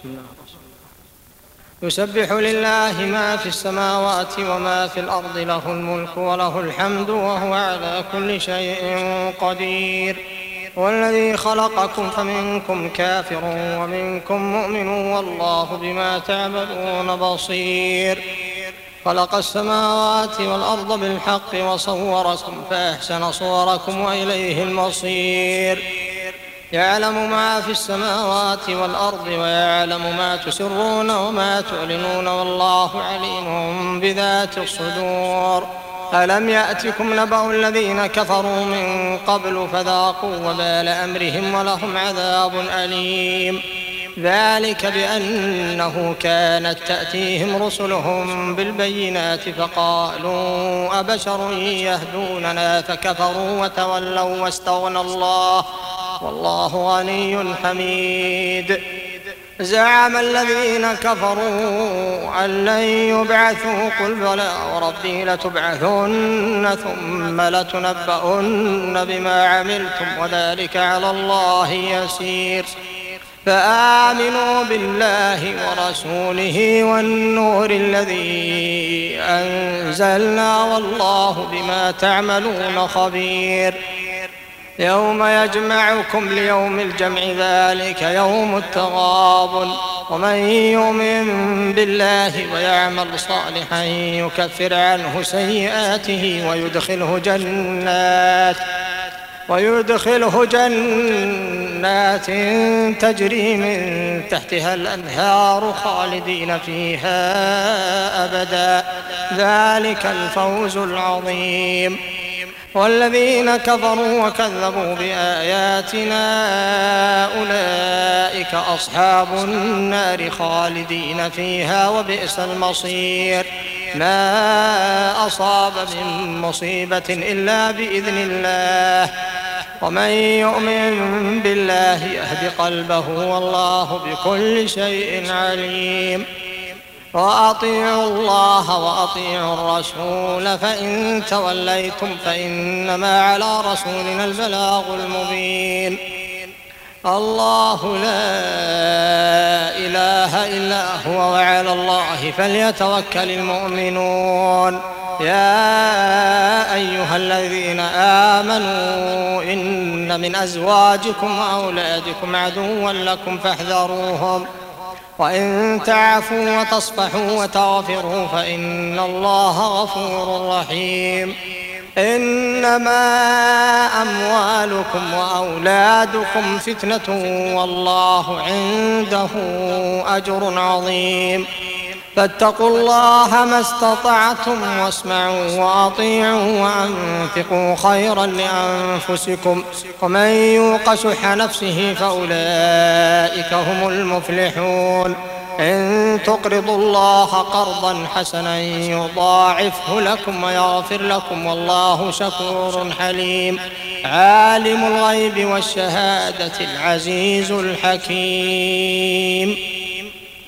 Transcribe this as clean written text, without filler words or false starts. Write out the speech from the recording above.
يسبح لله ما في السماوات وما في الأرض، له الملك وله الحمد وهو على كل شيء قدير. والذي خلقكم فمنكم كافر ومنكم مؤمن والله بما تعملون بصير. خلق السماوات والأرض بالحق وصوركم فأحسن صوركم وإليه المصير. يعلم ما في السماوات والأرض ويعلم ما تسرون وما تعلنون والله عليم بذات الصدور. ألم يأتكم نبأ الذين كفروا من قبل فذاقوا وبال أمرهم ولهم عذاب أليم. ذلك بأنه كانت تأتيهم رسلهم بالبينات فقالوا أبشر يهدوننا فكفروا وتولوا واستغنى الله والله غني حميد. زعم الذين كفروا أن لن يبعثوا قل بلى وربي لتبعثن ثم لتنبؤن بما عملتم وذلك على الله يسير. فآمنوا بالله ورسوله والنور الذي أنزلنا والله بما تعملون خبير. يوم يجمعكم ليوم الجمع ذلك يوم التغابن. ومن يؤمن بالله ويعمل صالحا يكفر عنه سيئاته ويدخله جنات تجري من تحتها الأنهار خالدين فيها أبدا ذلك الفوز العظيم. والذين كفروا وكذبوا بآياتنا أولئك أصحاب النار خالدين فيها وبئس المصير. ما أصاب من مصيبة إلا بإذن الله ومن يؤمن بالله يهد قلبه والله بكل شيء عليم. وأطيعوا الله وأطيعوا الرسول فإن توليتم فإنما على رسولنا البلاغ المبين. الله لا إله إلا هو وعلى الله فليتوكل المؤمنون. يا أيها الذين آمنوا إن من أزواجكم وأولادكم عدوا لكم فاحذروهم وإن تعفوا وتصفحوا وتغفروا فإن الله غفور رحيم. إنما أموالكم وأولادكم فتنة والله عنده أجر عظيم. فاتقوا الله ما استطعتم واسمعوا وأطيعوا وأنفقوا خيرا لأنفسكم ومن يوق شح نفسه فأولئك هم المفلحون. إن تقرضوا الله قرضا حسنا يضاعفه لكم ويغفر لكم والله شكور حليم. عالم الغيب والشهادة العزيز الحكيم.